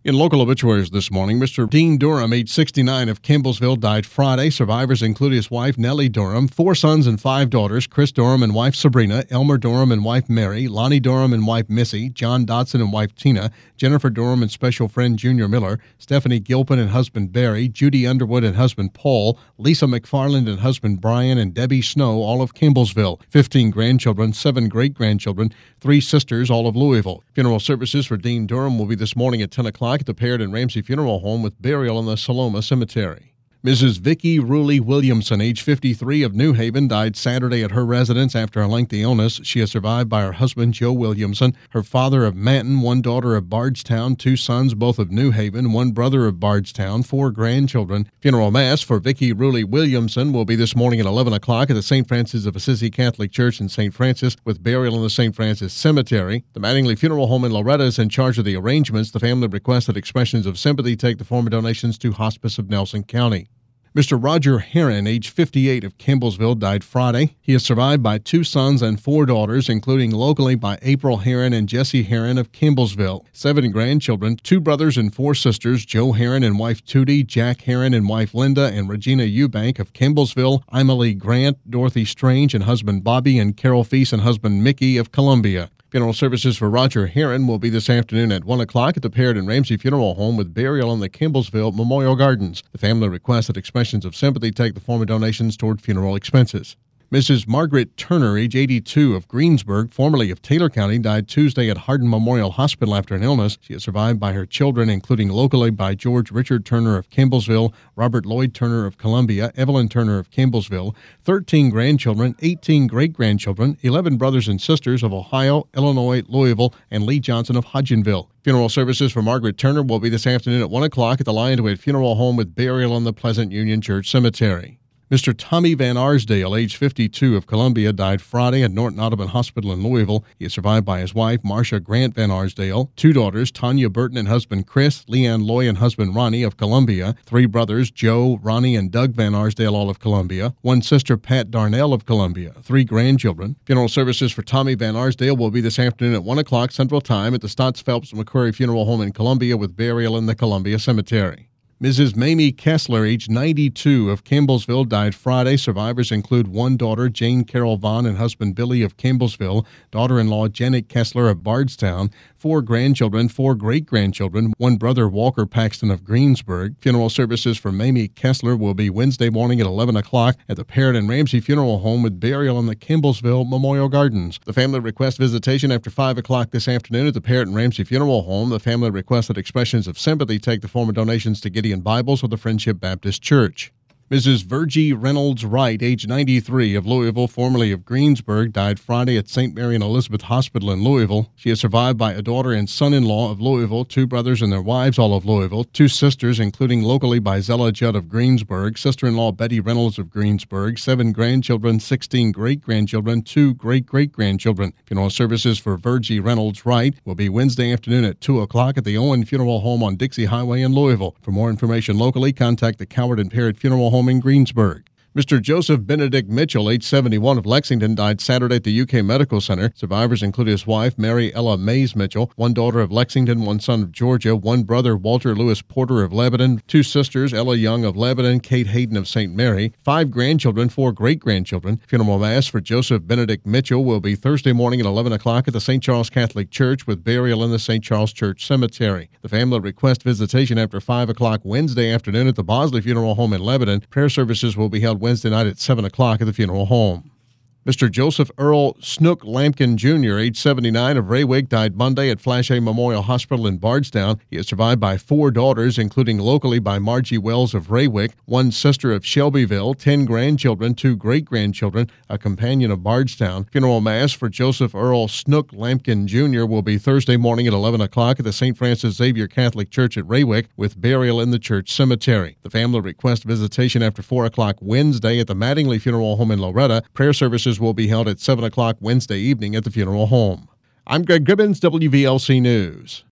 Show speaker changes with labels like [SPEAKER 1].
[SPEAKER 1] In local obituaries this morning, Mr. Dean Durham, age 69, of Campbellsville, died Friday. Survivors include his wife, Nellie Durham, 4 sons and 5 daughters, Chris Durham and wife Sabrina, Elmer Durham and wife Mary, Lonnie Durham and wife Missy, John Dotson and wife Tina, Jennifer Durham and special friend Junior Miller, Stephanie Gilpin and husband Barry, Judy Underwood and husband Paul, Lisa McFarland and husband Brian, and Debbie Snow, all of Campbellsville. 15 grandchildren, 7 great-grandchildren, 3 sisters, all of Louisville. Funeral services for Dean Durham will be this morning at 10 o'clock at the Parrott and Ramsey Funeral Home with burial in the Saloma Cemetery. Mrs. Vicki Ruley Williamson, age 53, of New Haven, died Saturday at her residence after a lengthy illness. She is survived by her husband, Joe Williamson, her father of Manton, 1 daughter of Bardstown, 2 sons, both of New Haven, 1 brother of Bardstown, 4 grandchildren. Funeral Mass for Vicki Ruley Williamson will be this morning at 11 o'clock at the St. Francis of Assisi Catholic Church in St. Francis, with burial in the St. Francis Cemetery. The Mattingly Funeral Home in Loretta is in charge of the arrangements. The family requests that expressions of sympathy take the form of donations to Hospice of Nelson County. Mr. Roger Heron, age 58, of Campbellsville, died Friday. He is survived by 2 sons and 4 daughters, including locally by April Heron and Jesse Heron of Campbellsville. 7 grandchildren, 2 brothers and 4 sisters, Joe Heron and wife Tootie, Jack Heron and wife Linda, and Regina Eubank of Campbellsville, Emily Grant, Dorothy Strange and husband Bobby, and Carol Feast and husband Mickey of Columbia. Funeral services for Roger Heron will be this afternoon at 1 o'clock at the Parrott and Ramsey Funeral Home with burial in the Campbellsville Memorial Gardens. The family requests that expressions of sympathy take the form of donations toward funeral expenses. Mrs. Margaret Turner, age 82, of Greensburg, formerly of Taylor County, died Tuesday at Hardin Memorial Hospital after an illness. She is survived by her children, including locally by George Richard Turner of Campbellsville, Robert Lloyd Turner of Columbia, Evelyn Turner of Campbellsville, 13 grandchildren, 18 great-grandchildren, 11 brothers and sisters of Ohio, Illinois, Louisville, and Lee Johnson of Hodgenville. Funeral services for Margaret Turner will be this afternoon at 1 o'clock at the Lionwood Funeral Home with burial in the Pleasant Union Church Cemetery. Mr. Tommy Van Arsdale, age 52, of Columbia, died Friday at Norton Audubon Hospital in Louisville. He is survived by his wife, Marcia Grant Van Arsdale, 2 daughters, Tanya Burton and husband Chris, Leanne Loy and husband Ronnie of Columbia, 3 brothers, Joe, Ronnie, and Doug Van Arsdale, all of Columbia, 1 sister, Pat Darnell of Columbia, 3 grandchildren. Funeral services for Tommy Van Arsdale will be this afternoon at 1 o'clock Central Time at the Stotts Phelps McQuarrie Funeral Home in Columbia with burial in the Columbia Cemetery. Mrs. Mamie Kessler, age 92, of Campbellsville, died Friday. Survivors include 1 daughter, Jane Carol Vaughn, and husband Billy of Campbellsville, daughter-in-law Janet Kessler of Bardstown, 4 grandchildren, 4 great-grandchildren, 1 brother, Walker Paxton of Greensburg. Funeral services for Mamie Kessler will be Wednesday morning at 11 o'clock at the Parrott and Ramsey Funeral Home with burial in the Campbellsville Memorial Gardens. The family requests visitation after 5 o'clock this afternoon at the Parrott and Ramsey Funeral Home. The family requests that expressions of sympathy take the form of donations to Gideon Bibles of the Friendship Baptist Church. Mrs. Virgie Reynolds Wright, age 93, of Louisville, formerly of Greensburg, died Friday at St. Mary and Elizabeth Hospital in Louisville. She is survived by a daughter and son-in-law of Louisville, 2 brothers and their wives, all of Louisville, 2 sisters, including locally by Zella Judd of Greensburg, sister-in-law Betty Reynolds of Greensburg, 7 grandchildren, 16 great-grandchildren, 2 great-great-grandchildren. Funeral services for Virgie Reynolds Wright will be Wednesday afternoon at 2 o'clock at the Owen Funeral Home on Dixie Highway in Louisville. For more information locally, contact the Coward and Parrott Funeral Home in Greensburg. Mr. Joseph Benedict Mitchell, age 71, of Lexington, died Saturday at the UK Medical Center. Survivors include his wife, Mary Ella Mays Mitchell, 1 daughter of Lexington, 1 son of Georgia, 1 brother, Walter Lewis Porter of Lebanon, 2 sisters, Ella Young of Lebanon, Kate Hayden of St. Mary, 5 grandchildren, 4 great-grandchildren. Funeral Mass for Joseph Benedict Mitchell will be Thursday morning at 11 o'clock at the St. Charles Catholic Church with burial in the St. Charles Church Cemetery. The family requests visitation after 5 o'clock Wednesday afternoon at the Bosley Funeral Home in Lebanon. Prayer services will be held Wednesday night at 7 o'clock at the funeral home. Mr. Joseph Earl Snook Lampkin Jr., age 79, of Raywick, died Monday at Flash A Memorial Hospital in Bardstown. He is survived by 4 daughters, including locally by Margie Wells of Raywick, 1 sister of Shelbyville, 10 grandchildren, 2 great-grandchildren, a companion of Bardstown. Funeral Mass for Joseph Earl Snook Lampkin Jr. will be Thursday morning at 11 o'clock at the St. Francis Xavier Catholic Church at Raywick with burial in the church cemetery. The family requests visitation after 4 o'clock Wednesday at the Mattingly Funeral Home in Loretta. Prayer services will be held at 7 o'clock Wednesday evening at the funeral home. I'm Greg Gibbons, WVLC News.